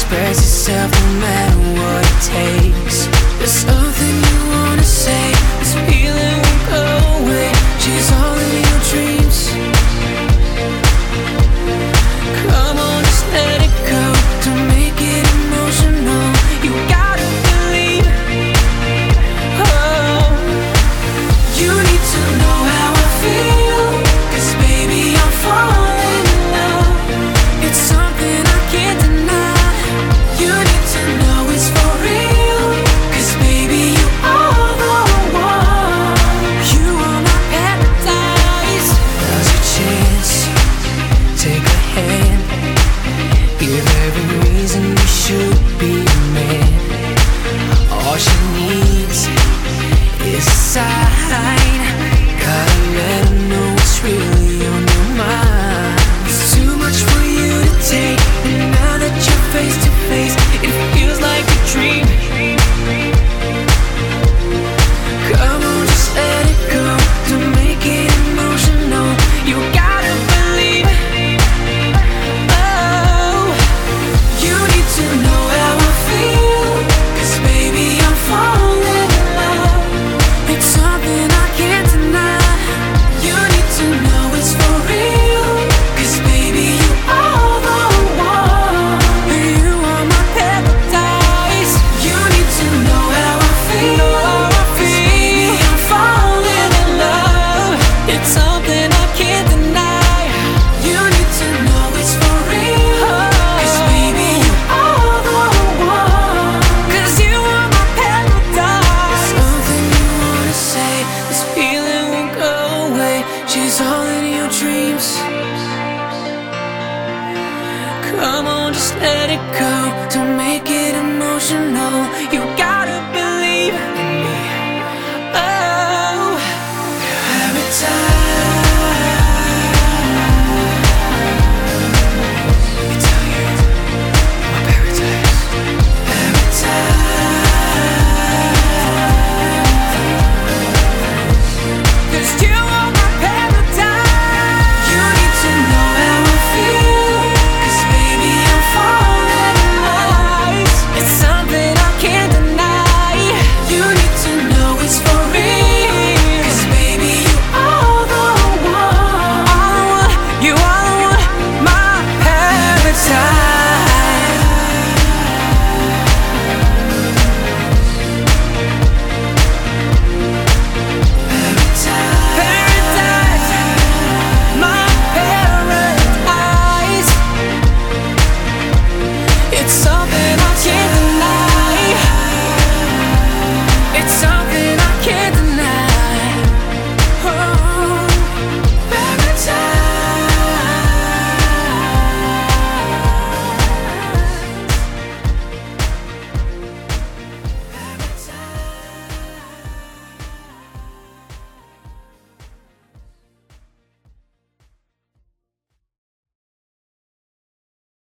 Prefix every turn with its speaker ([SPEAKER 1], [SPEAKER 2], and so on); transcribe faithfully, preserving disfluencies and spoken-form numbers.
[SPEAKER 1] express yourself no matter what it takes. There's something you wanna say, this feeling won't go away. She's all in your dreams. Come on, just let it go. Don't make it emotional. You gotta believe. Oh, you need to know how I feel, 'cause baby I'm falling in love. It's something I can't deny. You need to know it's for real, 'cause baby you are the one. You are my paradise. Now's your chance, take a hand. Give every reason you should be a man. All she needs is a sign. Gotta let her know what's really on your mind. It's too much for you to take, and now that you're face to face, it feels like a dream. Come on, just let it go. Don't make it emotional. You gotta believe. Oh, you need to know how I feel, 'cause baby I'm falling in love. It's something I can't deny. You need to know it's for real, 'cause baby you are the one. You are my paradise. You need to know how I feel, 'cause baby I'm falling in love. It's something I can't deny. You need to know it's for real, 'cause baby you are the one. 'Cause you are my paradise. Something you wanna say, this feeling won't go away. She's all in your dreams. Come on, just let it go. Don't make it emotional. You got